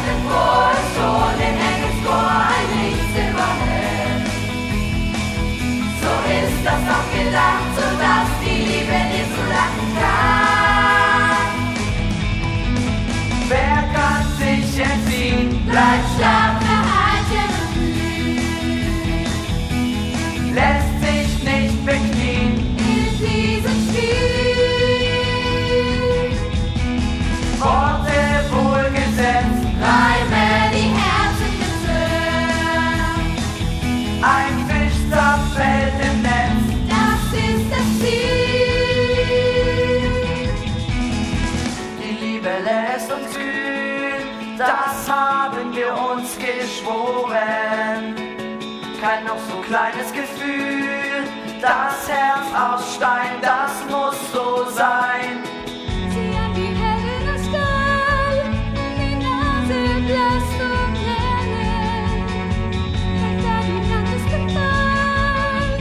zweite Chor schon den Engelschor ein Licht silberhell. So ist das doch gedacht, sodass die Liebe dir zu lachen kann. Wer kann sich entziehen? Bleib stark, behalte Gefühl. Lässt sich nicht beknien. In diesem Spiel. Worte wohlgesetzt, Reime die Herzen gezwungen. ein Fisch zerfällt im Netz. Das ist das Ziel. Die Liebe lässt uns kühn, das haben wir uns geschworen. Kein noch so kleines Gefühl, das Herz aus Stein, das muss so sein. Sie haben die Hände aus Stahl, die Nase blass und brennend. Wenn da die Nacht ist gefallen,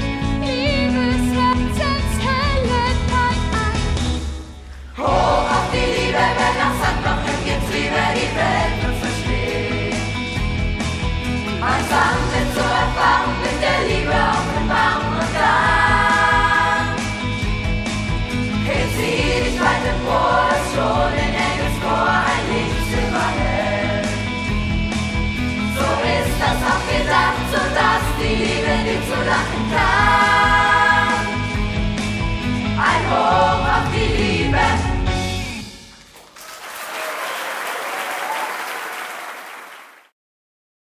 Liebesherzenshelligkeit ein. Hoch auf die Liebe, wenn das Sandloch gibt's Liebe, die Welt uns versteht. Ein Sand wird so erfahren, mit der Liebe offenbaren und dann hebt sie die zweite Chor, das schon in Engelschor ein Licht silberhell. So ist das auch gedacht, sodass die Liebe dir zu lachen kann. Ein Hoch